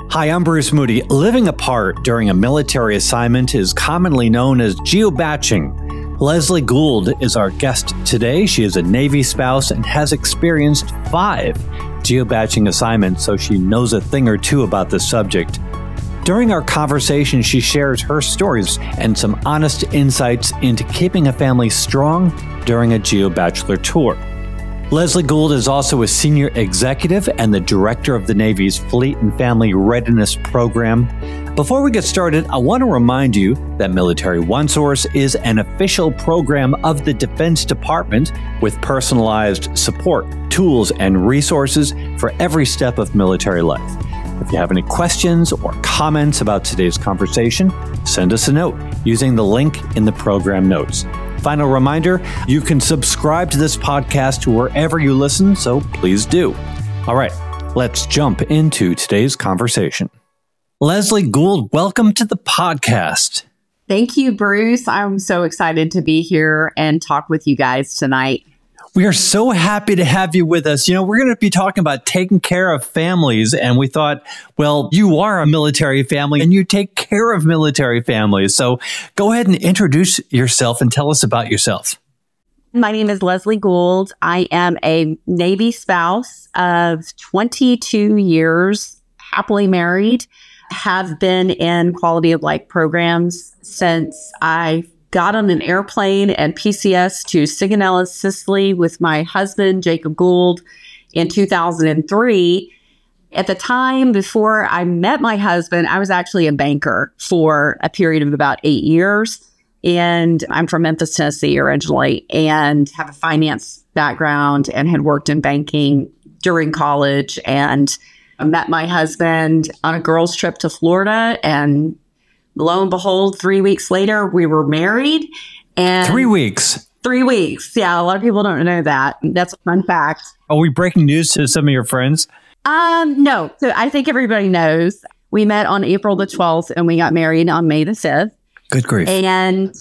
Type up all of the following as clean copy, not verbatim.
Hi, I'm Bruce Moody. Living apart during a military assignment is commonly known as geobatching. Leslie Gould is our guest today. She is a Navy spouse and has experienced 5 geobatching assignments, so she knows a thing or two about the subject. During our conversation, she shares her stories and some honest insights into keeping a family strong during a GeoBachelor tour. Leslie Gould is also a senior executive and the director of the Navy's Fleet and Family Readiness Program. Before we get started, I want to remind you that Military OneSource is an official program of the Defense Department with personalized support, tools, and resources for every step of military life. If you have any questions or comments about today's conversation, send us a note using the link in the program notes. Final reminder, you can subscribe to this podcast wherever you listen, so please do. All right, let's jump into today's conversation. Leslie Gould, welcome to the podcast. Thank you, Bruce. I'm so excited to be here and talk with you guys tonight. We are so happy to have you with us. You know, we're going to be talking about taking care of families, and we thought, well, you are a military family and you take care of military families. So go ahead and introduce yourself and tell us about yourself. My name is Leslie Gould. I am a Navy spouse of 22 years, happily married, have been in quality of life programs since I got on an airplane and PCS to Sigonella, Sicily with my husband, Jacob Gould, in 2003. At the time, before I met my husband, I was actually a banker for a period of about 8 years. And I'm from Memphis, Tennessee originally, and have a finance background and had worked in banking during college. And I met my husband on a girls' trip to Florida, and lo and behold, 3 weeks later, we were married. And 3 weeks. 3 weeks. Yeah, a lot of people don't know that. That's a fun fact. Are we breaking news to some of your friends? No. So I think everybody knows. We met on April the 12th and we got married on May the 5th. Good grief. And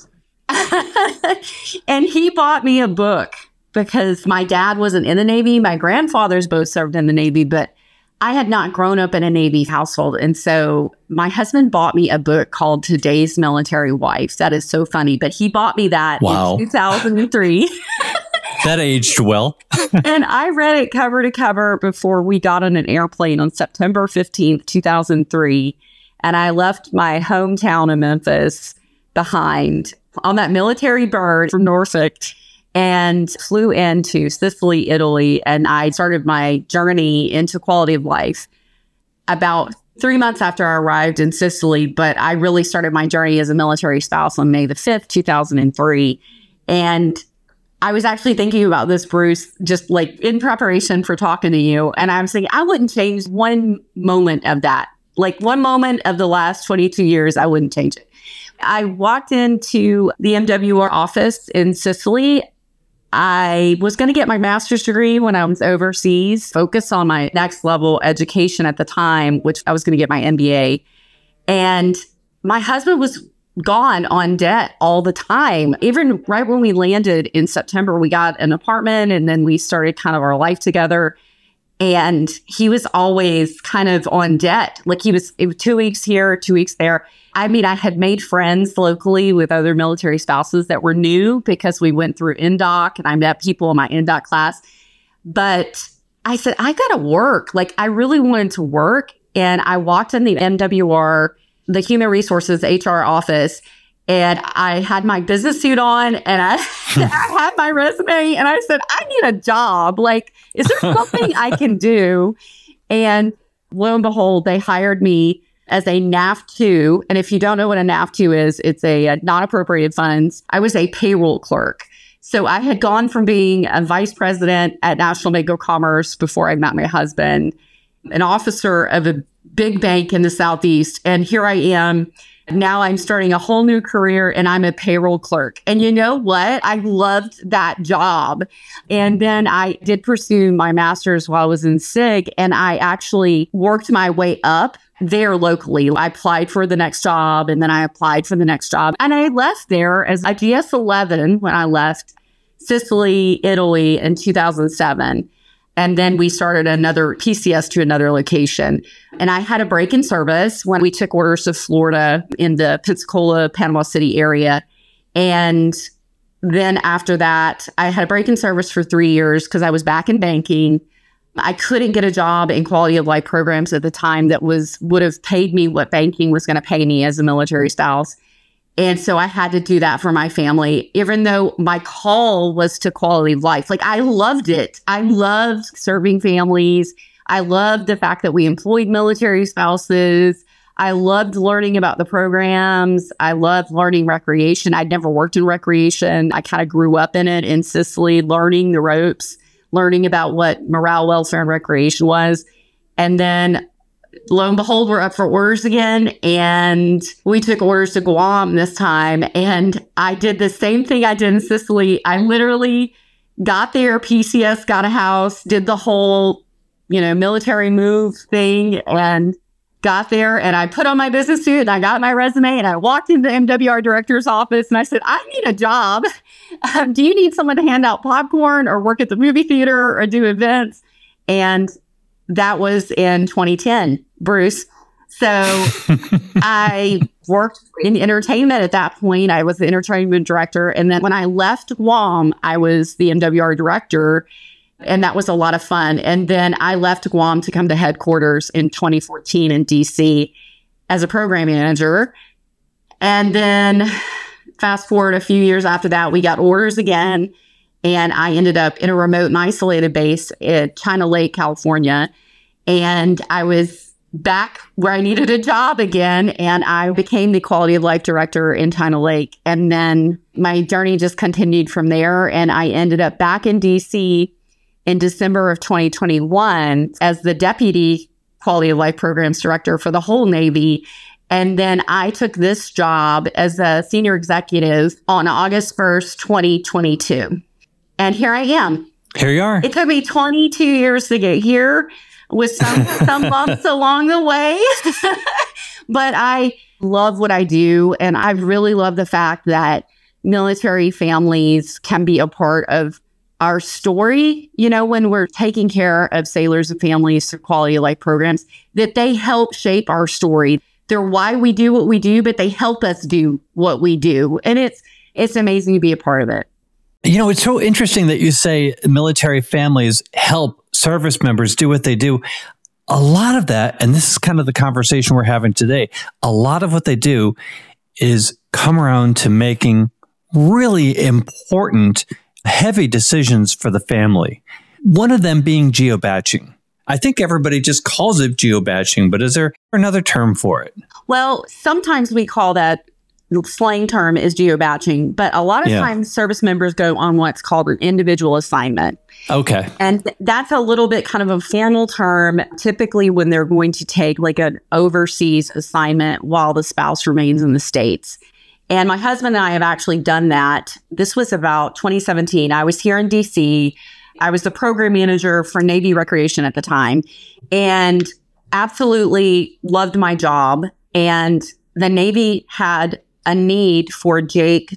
and he bought me a book because my dad wasn't in the Navy. My grandfathers both served in the Navy, but I had not grown up in a Navy household. And so my husband bought me a book called Today's Military Wife. That is so funny. But he bought me that in 2003. That aged well. And I read it cover to cover before we got on an airplane on September 15th, 2003. And I left my hometown of Memphis behind on that military bird from Norfolk and flew into Sicily, Italy, and I started my journey into quality of life about 3 months after I arrived in Sicily, but I really started my journey as a military spouse on May the 5th, 2003. And I was actually thinking about this, Bruce, just like in preparation for talking to you, and I was thinking, I wouldn't change one moment of that. Like one moment of the last 22 years, I wouldn't change it. I walked into the MWR office in Sicily. I was going to get my master's degree when I was overseas, focus on my next level education at the time, which I was going to get my MBA. And my husband was gone on debt all the time. Even right when we landed in September, we got an apartment and then we started kind of our life together. And he was always kind of on debt. Like it was 2 weeks here, 2 weeks there. I mean, I had made friends locally with other military spouses that were new because we went through NDOC and I met people in my NDOC class. But I said, I got to work. Like I really wanted to work. And I walked in the MWR, the Human Resources HR office, and I had my business suit on and I had my resume and I said, I need a job. Like, is there something I can do? And lo and behold, they hired me as a NAF2. And if you don't know what a NAF2 is, it's a non-appropriated funds. I was a payroll clerk. So I had gone from being a vice president at National Bank of Commerce before I met my husband, an officer of a big bank in the Southeast. And here I am. Now I'm starting a whole new career and I'm a payroll clerk. And you know what? I loved that job. And then I did pursue my master's while I was in SIG, and I actually worked my way up there locally. I applied for the next job and then I applied for the next job. And I left there as a GS-11 when I left Sicily, Italy in 2007. And then we started another PCS to another location. And I had a break in service when we took orders to Florida in the Pensacola, Panama City area. And then after that, I had a break in service for 3 years because I was back in banking. I couldn't get a job in quality of life programs at the time that would have paid me what banking was going to pay me as a military spouse. And so I had to do that for my family, even though my call was to quality of life. Like, I loved it. I loved serving families. I loved the fact that we employed military spouses. I loved learning about the programs. I loved learning recreation. I'd never worked in recreation. I kind of grew up in it in Sicily, learning the ropes, learning about what morale, welfare, and recreation was. And then lo and behold, we're up for orders again. And we took orders to Guam this time. And I did the same thing I did in Sicily. I literally got there, PCS, got a house, did the whole, military move thing, and got there. And I put on my business suit and I got my resume and I walked into the MWR director's office and I said, I need a job. Do you need someone to hand out popcorn or work at the movie theater or do events? And that was in 2010, Bruce. So I worked in entertainment at that point. I was the entertainment director. And then when I left Guam, I was the MWR director. And that was a lot of fun. And then I left Guam to come to headquarters in 2014 in DC as a program manager. And then fast forward a few years after that, we got orders again. And I ended up in a remote and isolated base at China Lake, California. And I was back where I needed a job again. And I became the quality of life director in China Lake. And then my journey just continued from there. And I ended up back in DC in December of 2021 as the deputy quality of life programs director for the whole Navy. And then I took this job as a senior executive on August 1st, 2022. And here I am. Here you are. It took me 22 years to get here with some bumps along the way. But I love what I do. And I really love the fact that military families can be a part of our story, when we're taking care of sailors and families through quality of life programs, that they help shape our story. They're why we do what we do, but they help us do what we do. And it's amazing to be a part of it. It's so interesting that you say military families help service members do what they do. A lot of that, and this is kind of the conversation we're having today, a lot of what they do is come around to making really important, heavy decisions for the family. One of them being geobadging. I think everybody just calls it geobadging, but is there another term for it? Well, sometimes we call that, the slang term is geobadging, but a lot of times service members go on what's called an individual assignment. Okay. And that's a little bit kind of a formal term, typically when they're going to take like an overseas assignment while the spouse remains in the States. And my husband and I have actually done that. This was about 2017. I was here in DC. I was the program manager for Navy Recreation at the time and absolutely loved my job. And the Navy had a need for Jake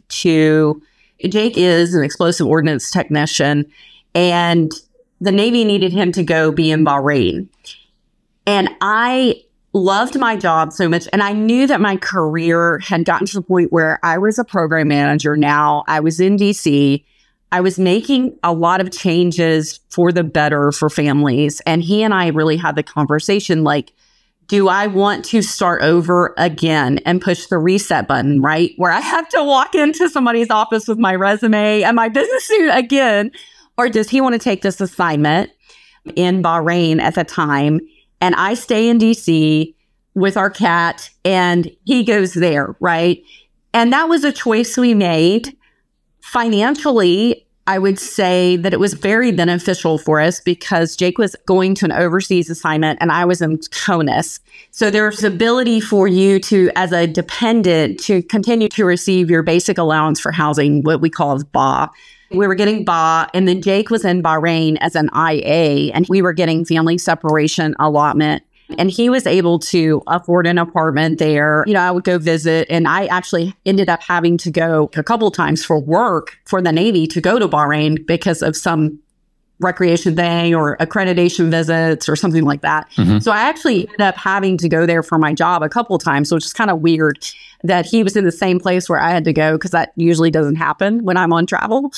is an explosive ordnance technician, and the Navy needed him to go be in Bahrain. And I loved my job so much. And I knew that my career had gotten to the point where I was a program manager now. I was in DC. I was making a lot of changes for the better for families. And he and I really had the conversation like, do I want to start over again and push the reset button, right? Where I have to walk into somebody's office with my resume and my business suit again? Or does he want to take this assignment in Bahrain at the time? And I stay in DC with our cat and he goes there, right? And that was a choice we made. Financially, I would say that it was very beneficial for us because Jake was going to an overseas assignment and I was in CONUS. So there's ability for you to, as a dependent, to continue to receive your basic allowance for housing, what we call as BA. We were getting BA, and then Jake was in Bahrain as an IA, and we were getting family separation allotment. And he was able to afford an apartment there. I would go visit, and I actually ended up having to go a couple times for work for the Navy to go to Bahrain because of some recreation thing or accreditation visits or something like that. So I actually ended up having to go there for my job a couple of times, which is kind of weird that he was in the same place where I had to go, because that usually doesn't happen when I'm on travel.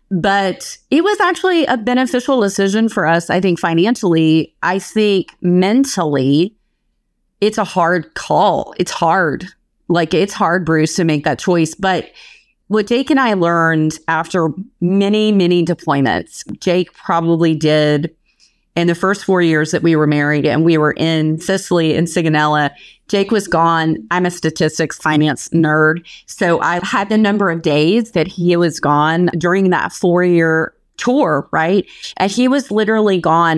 But it was actually a beneficial decision for us, I think, financially. I think mentally, it's a hard call. It's hard. It's hard, Bruce, to make that choice. But what Jake and I learned after many, many deployments, Jake probably did in the first 4 years that we were married and we were in Sicily and Sigonella. Jake was gone. I'm a statistics finance nerd. So I had the number of days that he was gone during that 4-year tour, right? And he was literally gone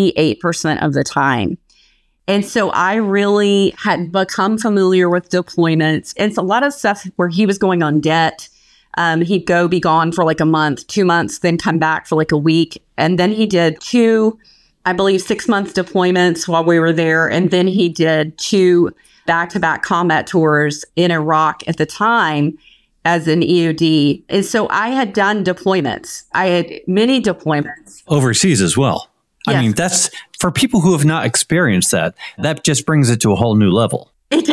88% of the time. And so I really had become familiar with deployments. And it's a lot of stuff where he was going on debt. He'd be gone for a month, 2 months, then come back for a week. And then he did 2, I believe, 6-month deployments while we were there. And then he did 2 back-to-back combat tours in Iraq at the time as an EOD. And so I had done deployments. I had many deployments. Overseas as well. Yes. I mean, that's for people who have not experienced that just brings it to a whole new level. It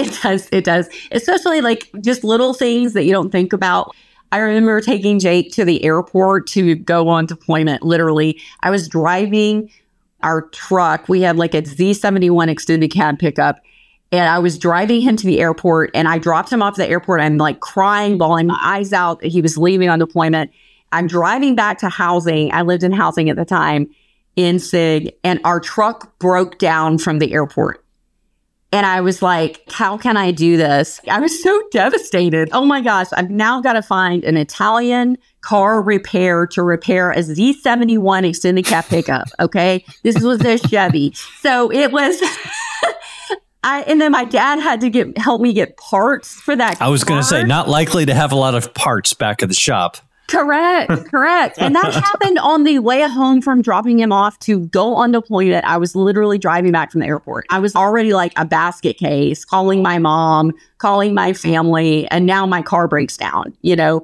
does. Especially just little things that you don't think about. I remember taking Jake to the airport to go on deployment. Literally, I was driving our truck. We had a Z71 extended cab pickup. And I was driving him to the airport and I dropped him off at the airport. I'm crying, bawling my eyes out that he was leaving on deployment. I'm driving back to housing. I lived in housing at the time in SIG, and our truck broke down from the airport. And I was like, how can I do this? I was so devastated. Oh my gosh, I've now got to find an Italian car repair to repair a Z71 extended cab pickup. Okay. This was a Chevy. So it was, and then my dad had to help me get parts for that car. I was going to say, not likely to have a lot of parts back at the shop. Correct. And that happened on the way home from dropping him off to go on deployment. I was literally driving back from the airport. I was already a basket case, calling my mom, calling my family, and now my car breaks down,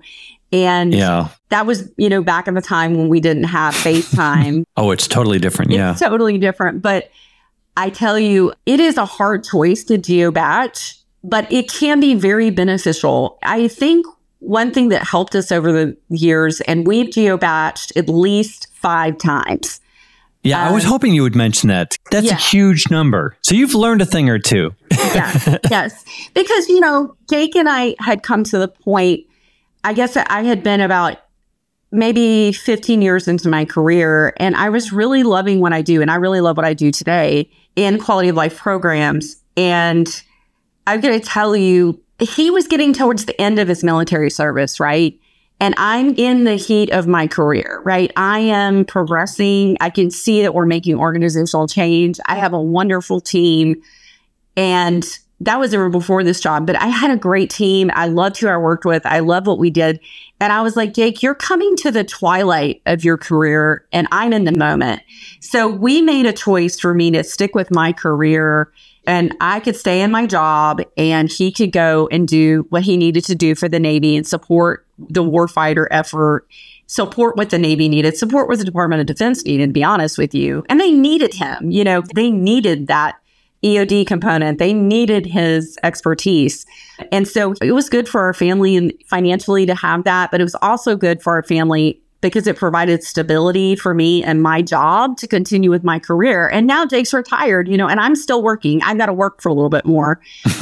And that was, back in the time when we didn't have FaceTime. Oh, it's totally different. Yeah. It's totally different. But I tell you, it is a hard choice to geobatch, but it can be very beneficial. I think one thing that helped us over the years, and we've geobatched at least 5 times. Yeah, I was hoping you would mention that. That's a huge number. So you've learned a thing or two. Yes. Because, Jake and I had come to the point, I guess I had been about maybe 15 years into my career, and I was really loving what I do. And I really love what I do today in quality of life programs. And I'm going to tell you, he was getting towards the end of his military service, right? And I'm in the heat of my career, right? I am progressing. I can see that we're making organizational change. I have a wonderful team. And that was even before this job, but I had a great team. I loved who I worked with. I loved what we did. And I was like, Jake, you're coming to the twilight of your career and I'm in the moment. So we made a choice for me to stick with my career, and I could stay in my job and he could go and do what he needed to do for the Navy and support the warfighter effort, support what the Navy needed, support what the Department of Defense needed, to be honest with you. And they needed him. They needed that EOD component. They needed his expertise. And so it was good for our family and financially to have that, but it was also good for our family because it provided stability for me and my job to continue with my career. And now Jake's retired, and I'm still working. I've got to work for a little bit more,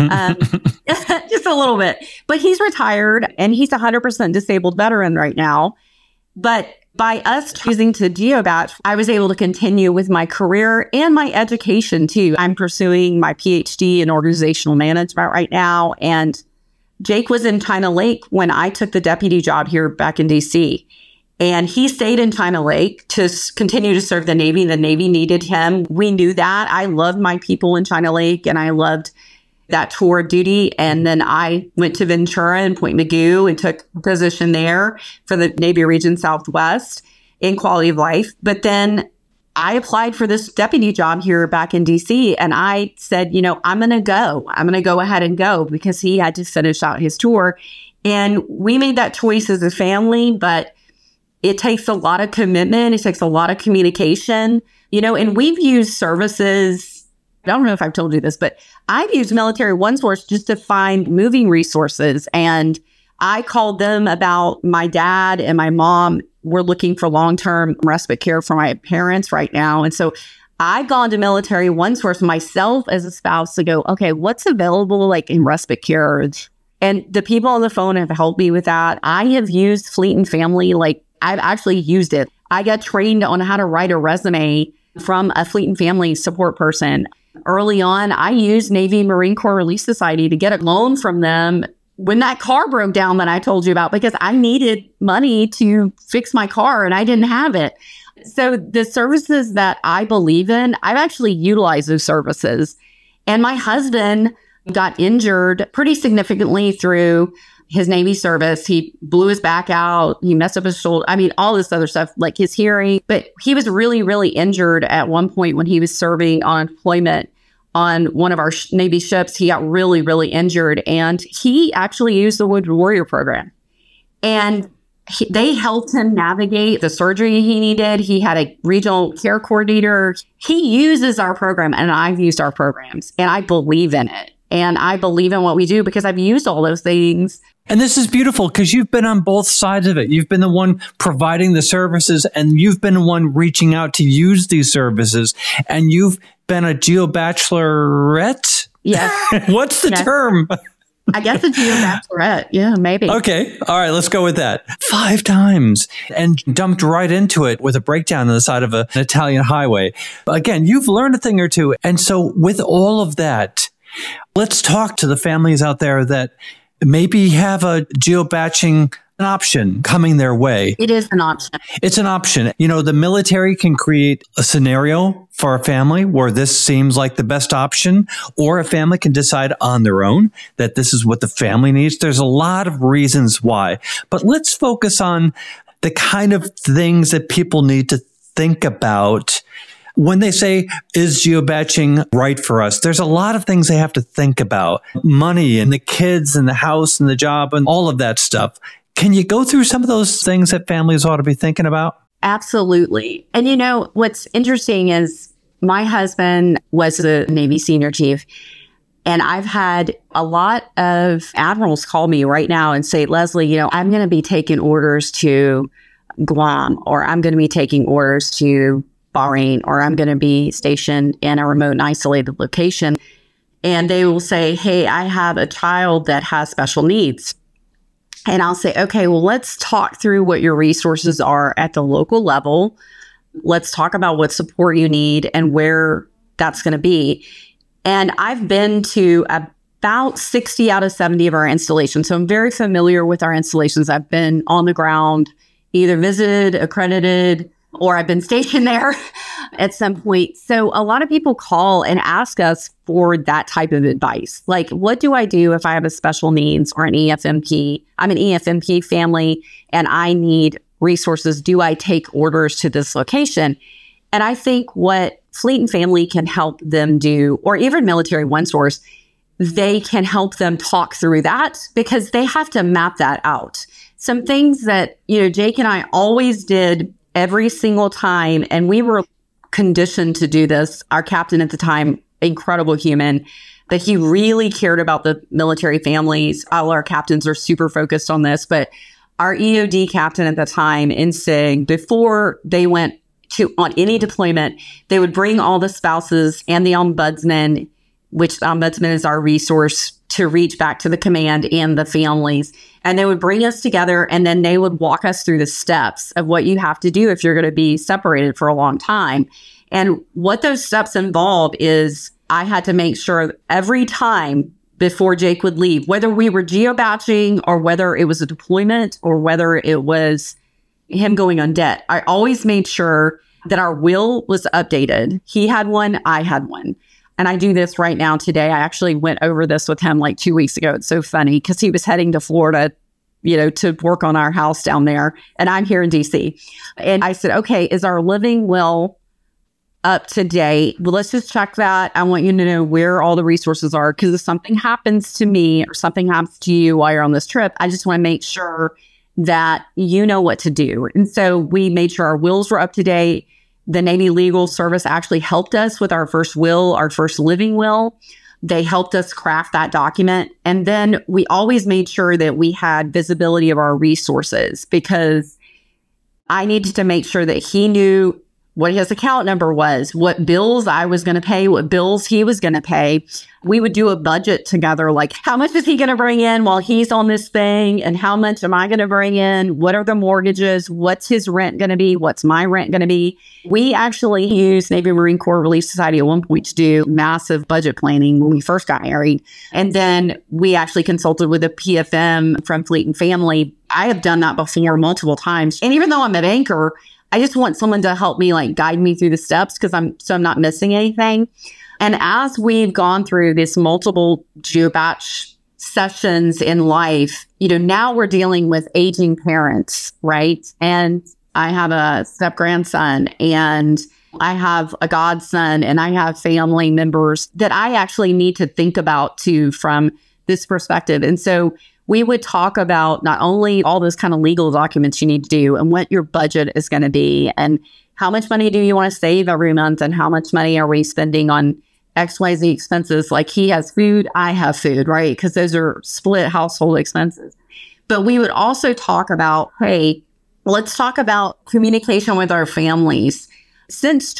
just a little bit. But he's retired and he's 100% disabled veteran right now. But by us choosing to geobatch, I was able to continue with my career and my education too. I'm pursuing my PhD in organizational management right now. And Jake was in China Lake when I took the deputy job here back in DC. And he stayed in China Lake to continue to serve the Navy. The Navy needed him. We knew that. I loved my people in China Lake and I loved that tour of duty. And then I went to Ventura and Point Mugu and took a position there for the Navy Region Southwest in quality of life. But then I applied for this deputy job here back in DC. And I said, I'm going to go. I'm going to go ahead and go because he had to finish out his tour. And we made that choice as a family, but It takes a lot of commitment. It takes a lot of communication, and we've used services. I don't know if I've told you this, but I've used Military OneSource just to find moving resources. And I called them about my dad and my mom. We're looking for long-term respite care for my parents right now. And so I've gone to Military OneSource myself as a spouse to go, okay, what's available like in respite care? And the people on the phone have helped me with that. I have used Fleet and Family. Like I've actually used it. I got trained on how to write a resume from a Fleet and Family support person. Early on, I used Navy Marine Corps Relief Society to get a loan from them when that car broke down that I told you about, because I needed money to fix my car and I didn't have it. So the services that I believe in, I've actually utilized those services. And my husband got injured pretty significantly through his Navy service. He blew his back out. He messed up his shoulder. I mean, all this other stuff, like his hearing. But he was really, really injured at one point when he was serving on deployment on one of our Navy ships. He got really, really injured. And he actually used the Wounded Warrior program. And they helped him navigate the surgery he needed. He had a regional care coordinator. He uses our program, and I've used our programs, and I believe in it. And I believe in what we do because I've used all those things. And this is beautiful because you've been on both sides of it. You've been the one providing the services, and you've been the one reaching out to use these services. And you've been a geo-bachelorette? Yes. What's the term? I guess a geo-bachelorette. Yeah, maybe. Okay. All right. Let's go with that. 5 times and dumped right into it with a breakdown on the side of an Italian highway. Again, you've learned a thing or two. And so with all of that, let's talk to the families out there that maybe have a geobatching option coming their way. It is an option. It's an option. The military can create a scenario for a family where this seems like the best option, or a family can decide on their own that this is what the family needs. There's a lot of reasons why, but let's focus on the kind of things that people need to think about when they say, is geobatching right for us? There's a lot of things they have to think about. Money and the kids and the house and the job and all of that stuff. Can you go through some of those things that families ought to be thinking about? Absolutely. And what's interesting is my husband was a Navy senior chief. And I've had a lot of admirals call me right now and say, Leslie, I'm going to be taking orders to Guam, or I'm going to be taking orders to Bahrain, or I'm going to be stationed in a remote and isolated location. And they will say, hey, I have a child that has special needs. And I'll say, okay, well, let's talk through what your resources are at the local level. Let's talk about what support you need and where that's going to be. And I've been to about 60 out of 70 of our installations. So I'm very familiar with our installations. I've been on the ground, either visited, accredited, or I've been stationed there at some point. So a lot of people call and ask us for that type of advice. Like, what do I do if I have a special needs or an EFMP? I'm an EFMP family and I need resources. Do I take orders to this location? And I think what Fleet and Family can help them do, or even Military OneSource, they can help them talk through that because they have to map that out. Some things that, Jake and I always did every single time, and we were conditioned to do this. Our captain at the time, incredible human, but he really cared about the military families. All our captains are super focused on this, but our EOD captain at the time in SIG, before they went on any deployment, they would bring all the spouses and the ombudsman, which the ombudsman is our resource to reach back to the command and the families. And they would bring us together, and then they would walk us through the steps of what you have to do if you're going to be separated for a long time. And what those steps involve is I had to make sure every time before Jake would leave, whether we were geobatching or whether it was a deployment or whether it was him going on debt, I always made sure that our will was updated. He had one, I had one. And I do this right now today. I actually went over this with him like 2 weeks ago. It's so funny because he was heading to Florida, to work on our house down there. And I'm here in DC. And I said, okay, is our living will up to date? Well, let's just check that. I want you to know where all the resources are, because if something happens to me or something happens to you while you're on this trip, I just want to make sure that you know what to do. And so we made sure our wills were up to date. The Navy Legal Service actually helped us with our first will, our first living will. They helped us craft that document. And then we always made sure that we had visibility of our resources, because I needed to make sure that he knew what his account number was, what bills I was going to pay, what bills he was going to pay. We would do a budget together, like how much is he going to bring in while he's on this thing? And how much am I going to bring in? What are the mortgages? What's his rent going to be? What's my rent going to be? We actually used Navy Marine Corps Relief Society at one point to do massive budget planning when we first got married. And then we actually consulted with a PFM from Fleet and Family. I have done that before multiple times. And even though I'm a banker, I just want someone to help me, like, guide me through the steps, because I'm not missing anything. And as we've gone through this multiple GeoBatch sessions in life, now we're dealing with aging parents, right? And I have a step grandson, and I have a godson, and I have family members that I actually need to think about too from this perspective. And so we would talk about not only all those kind of legal documents you need to do and what your budget is going to be and how much money do you want to save every month and how much money are we spending on XYZ expenses. Like, he has food, I have food, right? Because those are split household expenses. But we would also talk about, hey, let's talk about communication with our families. Since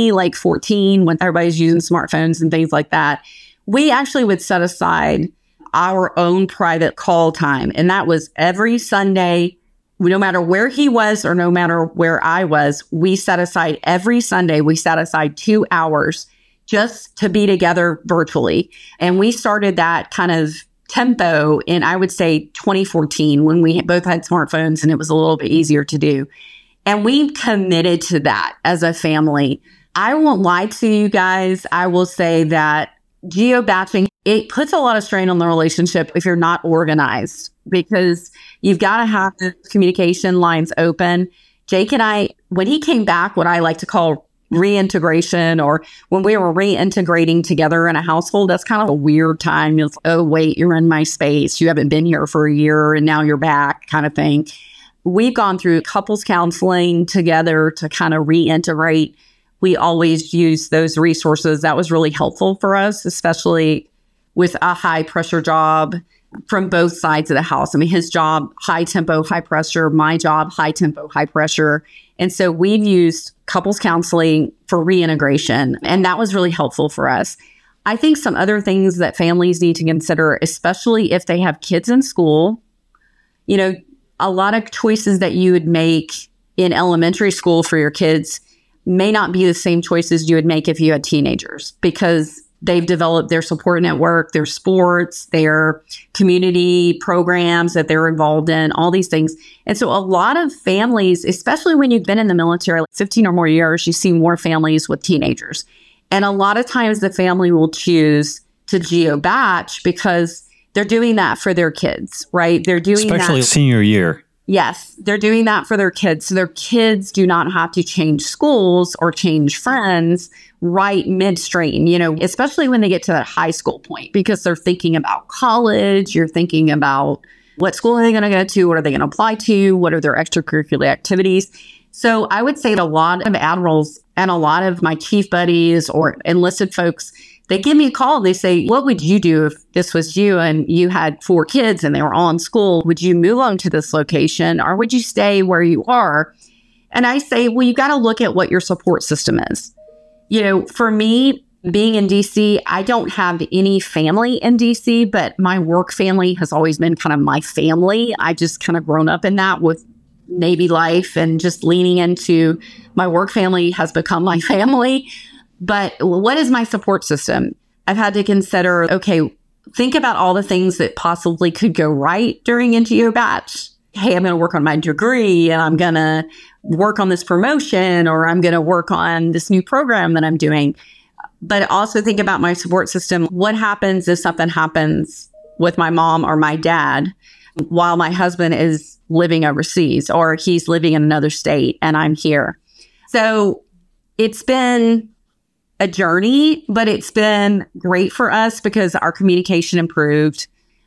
2014, when everybody's using smartphones and things like that, we actually would set aside our own private call time. And that was every Sunday, no matter where he was or no matter where I was, we set aside every Sunday, we set aside 2 hours just to be together virtually. And we started that kind of tempo in, I would say, 2014, when we both had smartphones and it was a little bit easier to do. And we committed to that as a family. I won't lie to you guys. I will say that GeoBatching, it puts a lot of strain on the relationship if you're not organized, because you've got to have the communication lines open. Jake and I, when he came back, what I like to call reintegration, or when we were reintegrating together in a household, that's kind of a weird time. It's, oh, wait, you're in my space. You haven't been here for a year and now you're back, kind of thing. We've gone through couples counseling together to kind of reintegrate. We always use those resources. That was really helpful for us, especially with a high pressure job from both sides of the house. I mean, his job, high tempo, high pressure, my job, high tempo, high pressure. And so we've used couples counseling for reintegration, and that was really helpful for us. I think some other things that families need to consider, especially if they have kids in school, a lot of choices that you would make in elementary school for your kids may not be the same choices you would make if you had teenagers, because they've developed their support network, their sports, their community programs that they're involved in, all these things. And so a lot of families, especially when you've been in the military, like 15 or more years, you see more families with teenagers. And a lot of times the family will choose to GeoBatch because they're doing that for their kids, right? They're doing especially that. Senior year. Yes, they're doing that for their kids. So their kids do not have to change schools or change friends right midstream, especially when they get to that high school point, because they're thinking about college. You're thinking about what school are they going to go to? What are they going to apply to? What are their extracurricular activities? So I would say that a lot of admirals and a lot of my chief buddies or enlisted folks, they give me a call and they say, what would you do if this was you and you had 4 kids and they were all in school? Would you move on to this location or would you stay where you are? And I say, well, you got to look at what your support system is. For me, being in DC, I don't have any family in DC, but my work family has always been kind of my family. I just kind of grown up in that with Navy life, and just leaning into my work family has become my family. But what is my support system? I've had to consider, okay, think about all the things that possibly could go right during GeoBatch. Hey, I'm going to work on my degree, and I'm going to work on this promotion, or I'm going to work on this new program that I'm doing. But also think about my support system. What happens if something happens with my mom or my dad while my husband is living overseas, or he's living in another state and I'm here? So it's been a journey, but it's been great for us because our communication improved.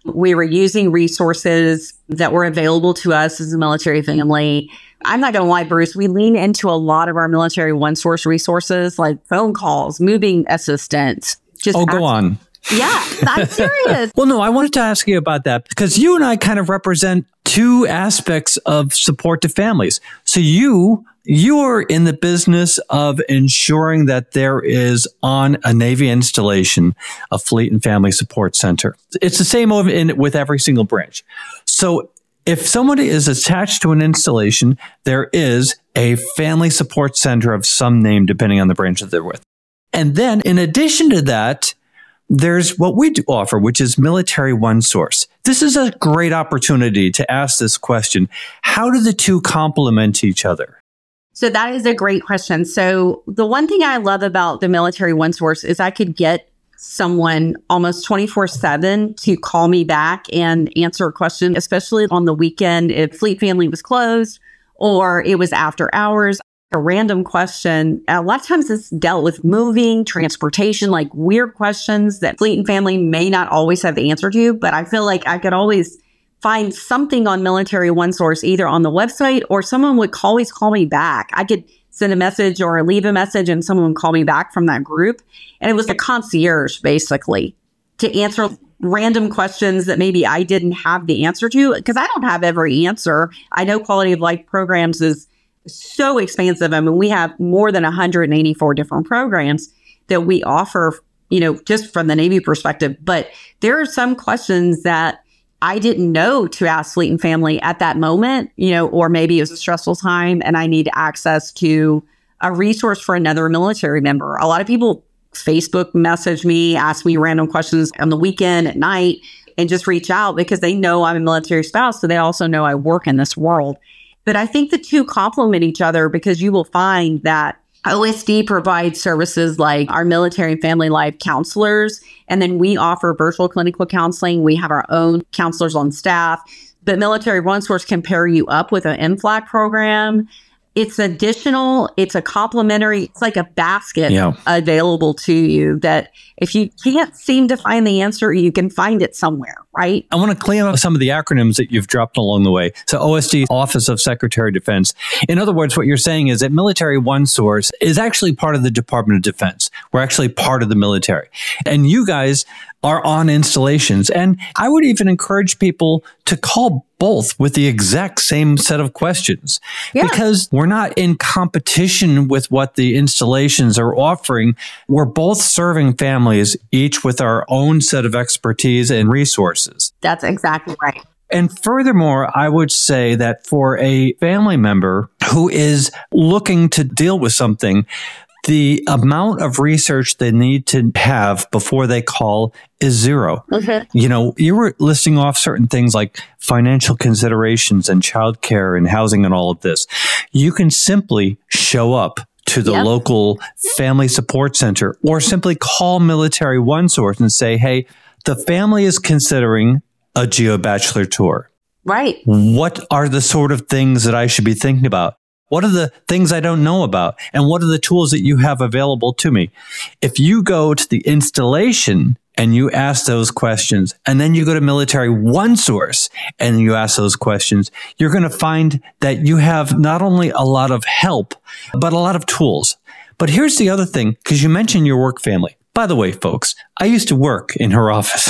We were using resources that were available to us as a military family. I'm not going to lie, Bruce, we lean into a lot of our military one-source resources like phone calls, moving assistance. Go on. Yeah, I'm serious. Well, no, I wanted to ask you about that because you and I kind of represent two aspects of support to families. So you are in the business of ensuring that there is on a Navy installation a fleet and family support center. It's the same with every single branch. So if somebody is attached to an installation, there is a family support center of some name, depending on the branch that they're with. And then in addition to that, there's what we do offer, which is Military OneSource. This is a great opportunity to ask this question. How do the two complement each other? So that is a great question. So the one thing I love about the Military OneSource is I could get someone almost 24/7 to call me back and answer a question, especially on the weekend if Fleet Family was closed or it was after hours. A random question. A lot of times it's dealt with moving, transportation, like weird questions that Fleet and Family may not always have the answer to, but I feel like I could always find something on Military OneSource, either on the website or someone would always call me back. I could send a message or leave a message and someone would call me back from that group. And it was a concierge basically to answer random questions that maybe I didn't have the answer to because I don't have every answer. I know quality of life programs is so expansive. I mean, we have more than 184 different programs that we offer, just from the Navy perspective. But there are some questions that I didn't know to ask Fleet and Family at that moment, or maybe it was a stressful time and I need access to a resource for another military member. A lot of people Facebook message me, ask me random questions on the weekend, at night, and just reach out because they know I'm a military spouse. So they also know I work in this world. But I think the two complement each other because you will find that OSD provides services like our military and family life counselors, and then we offer virtual clinical counseling. We have our own counselors on staff, but Military OneSource can pair you up with an MFLAG program. It's additional, it's a complementary, it's like a basket available to you that if you can't seem to find the answer, you can find it somewhere, right? I want to clean up some of the acronyms that you've dropped along the way. So OSD, Office of Secretary of Defense. In other words, what you're saying is that Military OneSource is actually part of the Department of Defense. We're actually part of the military. And you guys are on installations. And I would even encourage people to call both with the exact same set of questions because we're not in competition with what the installations are offering. We're both serving families, each with our own set of expertise and resources. That's exactly right. And furthermore, I would say that for a family member who is looking to deal with something, the amount of research they need to have before they call is zero. Okay. You were listing off certain things like financial considerations and childcare and housing and all of this. You can simply show up to the local family support center or simply call Military OneSource and say, hey, the family is considering a GeoBachelor tour. Right. What are the sort of things that I should be thinking about? What are the things I don't know about? And what are the tools that you have available to me? If you go to the installation and you ask those questions, and then you go to Military OneSource and you ask those questions, you're going to find that you have not only a lot of help, but a lot of tools. But here's the other thing, because you mentioned your work family. By the way, folks, I used to work in her office.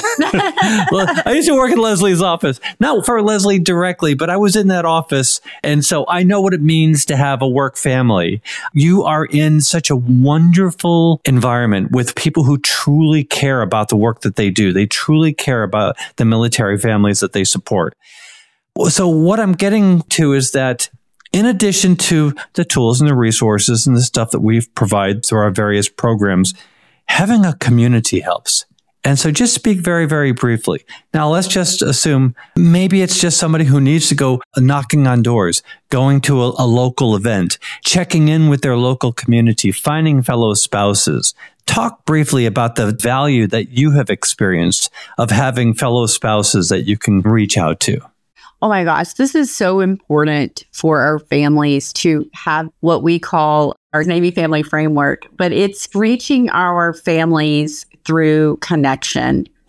I used to work in Leslie's office, not for Leslie directly, but I was in that office. And so I know what it means to have a work family. You are in such a wonderful environment with people who truly care about the work that they do. They truly care about the military families that they support. So what I'm getting to is that in addition to the tools and the resources and the stuff that we provide through our various programs, having a community helps. And so just speak very, very briefly. Now, let's just assume maybe it's just somebody who needs to go knocking on doors, going to a local event, checking in with their local community, finding fellow spouses. Talk briefly about the value that you have experienced of having fellow spouses that you can reach out to. Oh my gosh, this is so important for our families to have what we call our Navy family framework, but it's reaching our families through connection.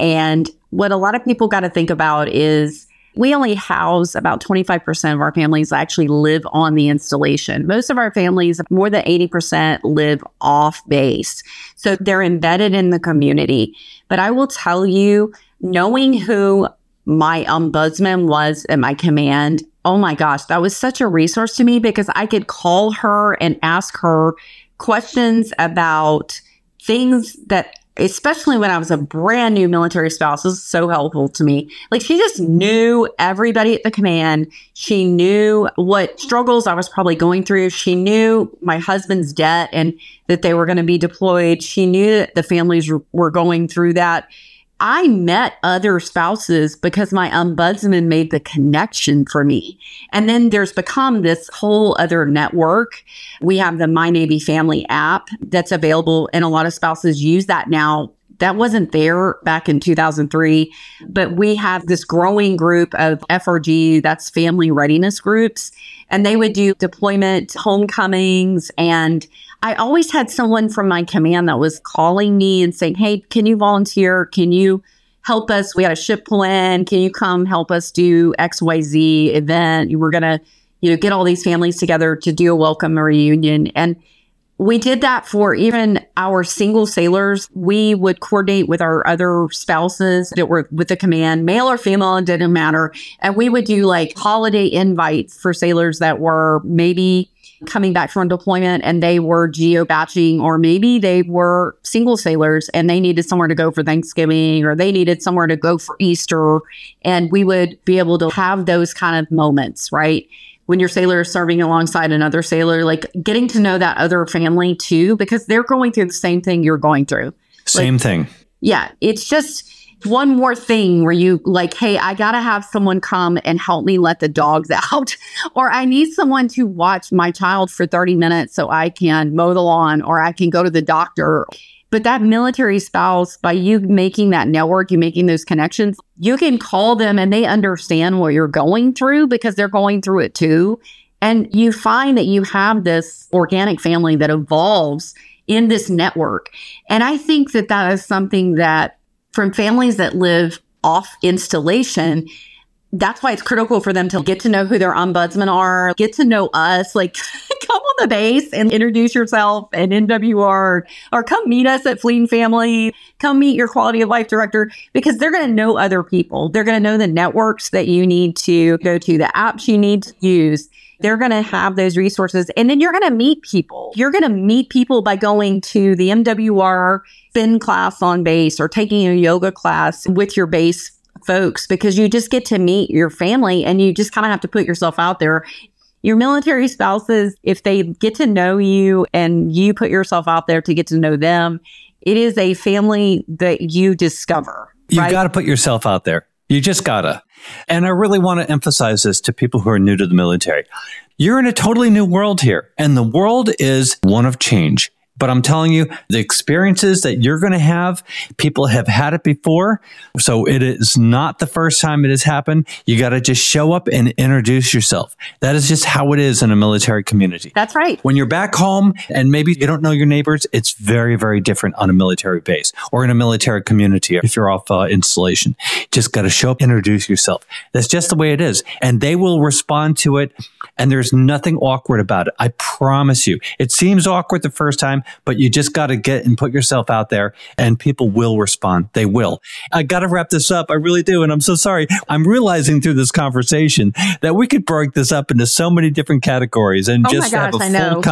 And what a lot of people got to think about is we only house about 25% of our families actually live on the installation. Most of our families, more than 80%, live off base. So they're embedded in the community. But I will tell you, knowing who my ombudsman was at my command, oh my gosh, that was such a resource to me because I could call her and ask her questions about things that, especially when I was a brand new military spouse, was so helpful to me. Like, she just knew everybody at the command. She knew what struggles I was probably going through. She knew my husband's debt and that they were going to be deployed. She knew that the families were going through that. I met other spouses because my ombudsman made the connection for me. And then there's become this whole other network. We have the My Navy Family app that's available, and a lot of spouses use that now. That wasn't there back in 2003, but we have this growing group of FRG, that's family readiness groups, and they would do deployment homecomings. And I always had someone from my command that was calling me and saying, hey, can you volunteer? Can you help us? We had a ship pull in. Can you come help us do XYZ event? We're going to, get all these families together to do a welcome reunion. And we did that for even our single sailors. We would coordinate with our other spouses that were with the command, male or female, it didn't matter. And we would do like holiday invites for sailors that were maybe coming back from deployment and they were geo-batching, or maybe they were single sailors and they needed somewhere to go for Thanksgiving, or they needed somewhere to go for Easter. And we would be able to have those kind of moments, right? When your sailor is serving alongside another sailor, like getting to know that other family too, because they're going through the same thing you're going through. Same thing. Yeah. It's just one more thing where you like, hey, I got to have someone come and help me let the dogs out, or I need someone to watch my child for 30 minutes so I can mow the lawn, or I can go to the doctor. But that military spouse, by you making that network, you making those connections, you can call them and they understand what you're going through because they're going through it too. And you find that you have this organic family that evolves in this network. And I think that that is something that from families that live off installation, that's why it's critical for them to get to know who their ombudsmen are, get to know us, like come on the base and introduce yourself and NWR, or come meet us at Fleeting Family, come meet your quality of life director, because they're going to know other people. They're going to know the networks that you need to go to, the apps you need to use. They're going to have those resources. And then you're going to meet people. You're going to meet people by going to the MWR spin class on base or taking a yoga class with your base folks, because you just get to meet your family and you just kind of have to put yourself out there. Your military spouses, if they get to know you and you put yourself out there to get to know them, it is a family that you discover. You've got to put yourself out there. You just gotta. And I really want to emphasize this to people who are new to the military. You're in a totally new world here, and the world is one of change. But I'm telling you, the experiences that you're going to have, people have had it before. So it is not the first time it has happened. You got to just show up and introduce yourself. That is just how it is in a military community. That's right. When you're back home and maybe you don't know your neighbors, it's very, very different on a military base or in a military community if you're off installation. Just got to show up, introduce yourself. That's just the way it is. And they will respond to it. And there's nothing awkward about it. I promise you. It seems awkward the first time, but you just got to get and put yourself out there and people will respond. They will. I got to wrap this up. I really do. And I'm so sorry. I'm realizing through this conversation that we could break this up into so many different categories and have a full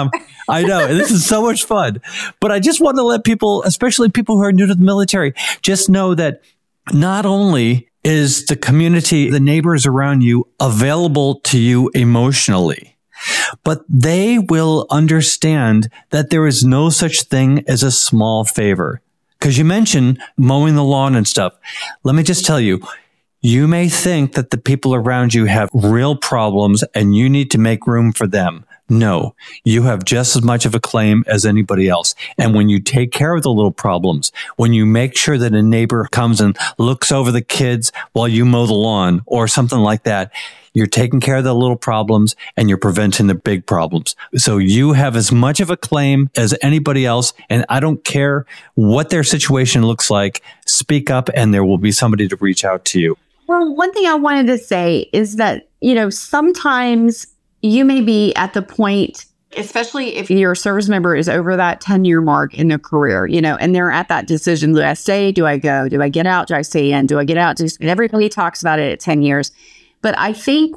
I know. This is so much fun. But I just want to let people, especially people who are new to the military, just know that not only is the community, the neighbors around you, available to you emotionally, but they will understand that there is no such thing as a small favor. Because you mentioned mowing the lawn and stuff. Let me just tell you, you may think that the people around you have real problems and you need to make room for them. No, you have just as much of a claim as anybody else. And when you take care of the little problems, when you make sure that a neighbor comes and looks over the kids while you mow the lawn or something like that, You're taking care of the little problems and you're preventing the big problems. So you have as much of a claim as anybody else. And I don't care what their situation looks like. Speak up and there will be somebody to reach out to you. Well, one thing I wanted to say is that, sometimes you may be at the point, especially if your service member is over that 10-year mark in their career, and they're at that decision. Do I stay? Do I go? Do I get out? Do I stay in? Do I get out? And everybody talks about it at 10 years. But I think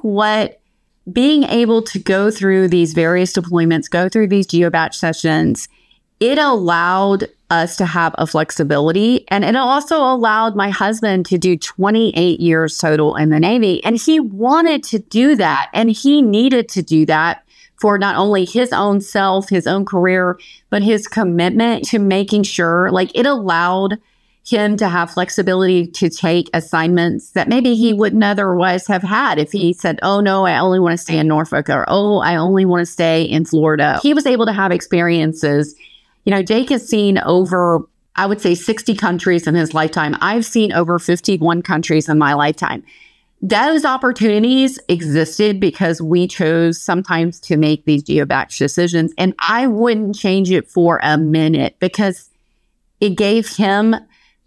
being able to go through these various deployments, go through these GeoBatch sessions, it allowed us to have a flexibility. And it also allowed my husband to do 28 years total in the Navy. And he wanted to do that. And he needed to do that for not only his own self, his own career, but his commitment to making sure, it allowed him to have flexibility to take assignments that maybe he wouldn't otherwise have had if he said, oh, no, I only want to stay in Norfolk, or, oh, I only want to stay in Florida. He was able to have experiences. Jake has seen over, I would say, 60 countries in his lifetime. I've seen over 51 countries in my lifetime. Those opportunities existed because we chose sometimes to make these GeoBatch decisions. And I wouldn't change it for a minute because it gave him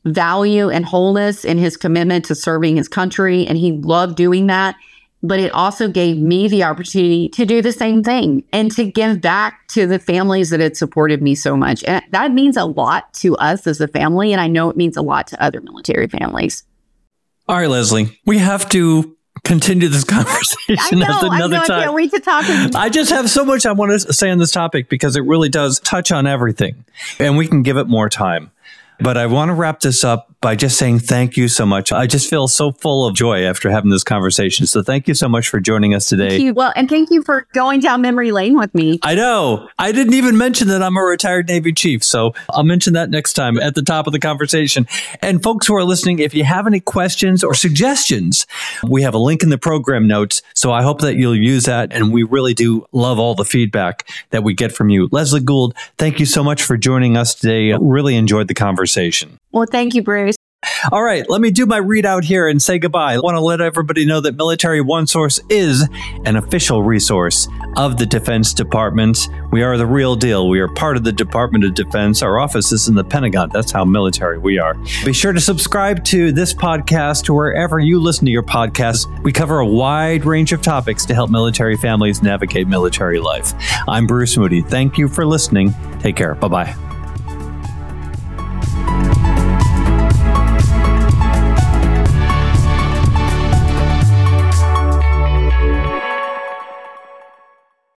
value and wholeness in his commitment to serving his country. And he loved doing that. But it also gave me the opportunity to do the same thing and to give back to the families that had supported me so much. And that means a lot to us as a family. And I know it means a lot to other military families. All right, Leslie, we have to continue this conversation another time. I can't wait to talk. I just have so much I want to say on this topic because it really does touch on everything and we can give it more time. But I want to wrap this up by just saying thank you so much. I just feel so full of joy after having this conversation. So thank you so much for joining us today. Thank you. Well, and thank you for going down memory lane with me. I know. I didn't even mention that I'm a retired Navy chief. So I'll mention that next time at the top of the conversation. And folks who are listening, if you have any questions or suggestions, we have a link in the program notes. So I hope that you'll use that. And we really do love all the feedback that we get from you. Leslie Gould, thank you so much for joining us today. Really enjoyed the conversation. Well, thank you, Bruce. All right, let me do my readout here and say goodbye. I want to let everybody know that Military OneSource is an official resource of the Defense Department. We are the real deal. We are part of the Department of Defense. Our office is in the Pentagon. That's how military we are. Be sure to subscribe to this podcast wherever you listen to your podcasts. We cover a wide range of topics to help military families navigate military life. I'm Bruce Moody. Thank you for listening. Take care. Bye-bye.